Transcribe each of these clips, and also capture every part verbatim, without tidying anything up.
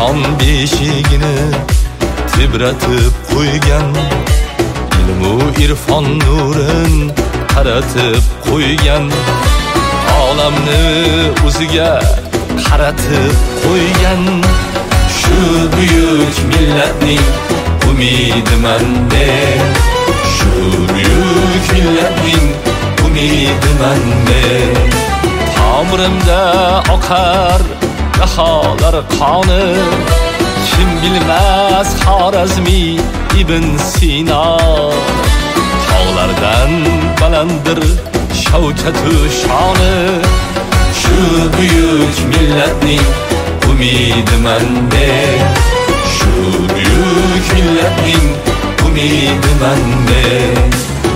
jahon beshigini tebratib qo'ygan, ilmu irfon nurin qaratib qo'ygan, olamni o'ziga qaratib qo'ygan. Shu buyuk millatning umidiman men, shu buyuk millatning umidiman men. Tomirimda oqar baholar qoni, kim bilmas Xorazmi Ibn Sino. Tog'lardan balanddir shavkatu shoni, shu buyuk millatning umidiman men, shu buyuk millatning umidiman men.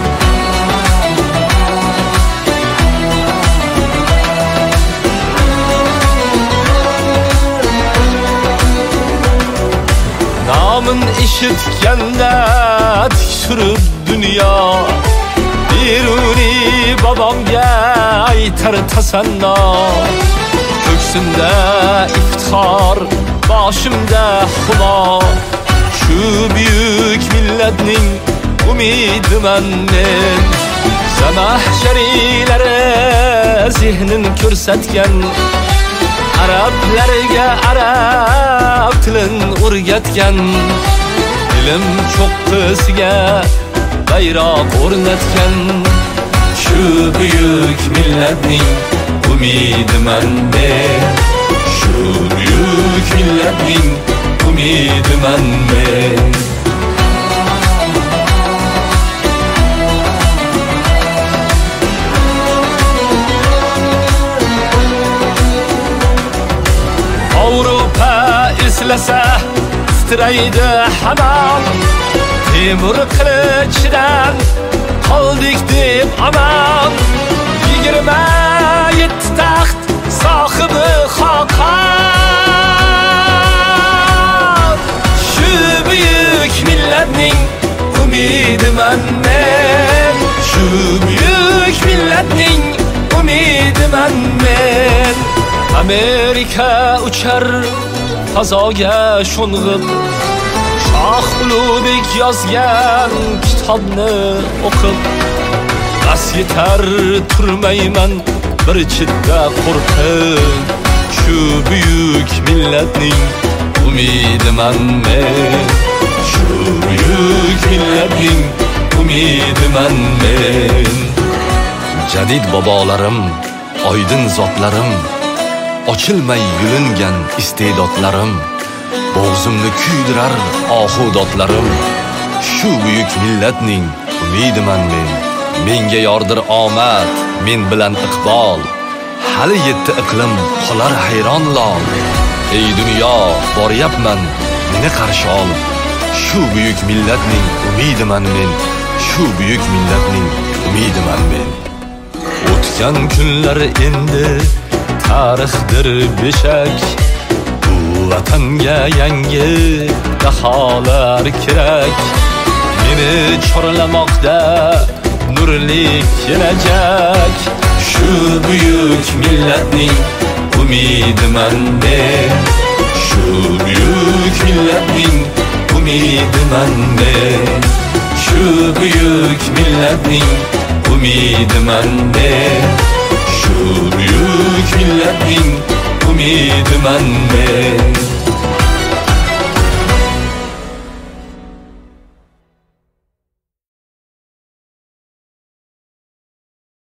Nomin eshitganda tiksurib dunyo, Beruni bobomga aytar tasanno. Ko'ksimda iftixor, boshimda humo, shu buyuk millatning umidiman men. Zamahsharilari zehnin ko'rsatgan, arablarga arab tilin o'rgatgan, ilm cho'qqisiga bayroq o'rnatgan. Shu buyuk millatning umidiman men, shu buyuk millatning umidiman men. Avrupa eslasa titraydi hamon, temir qilichdan qoldik deb aman. Yigirma yetti taxt sohibi Xoqon, shu buyuk millatning umidiman men, shu buyuk millatning umidiman men. Amerika uchar fazoga sho'ng'ib, Shoh Ulug'bek yozgan kitobni o'qib, bas yetar turmayman bir chidda qo'rqib. Shu buyuk millatning umidiman men, shu buyuk millatning umidiman men. Jadid bobolarim, oydin zotlarim, ochilmay yulingan iste'dodlarim, bo'g'zimni kuydirar ohudotlarim. Shu buyuk millatning umidiman men. Menga yordir omad, men bilan iqbol, hali yetti iqlim qolar hayron lol. Ey dunyo, boryapman, meni qarshi ol. Shu buyuk millatning umidiman men, shu buyuk millatning umidiman men. O'tgan kunlar endi tarixdir beshak, bu vatanga yangi daholar kerak. Meni chorlamoqda nurli kelajak, shu buyuk millatning umidiman men, shu buyuk millatning umidiman men, shu buyuk millatning umidiman men, shu buyuk millatning umidiman men.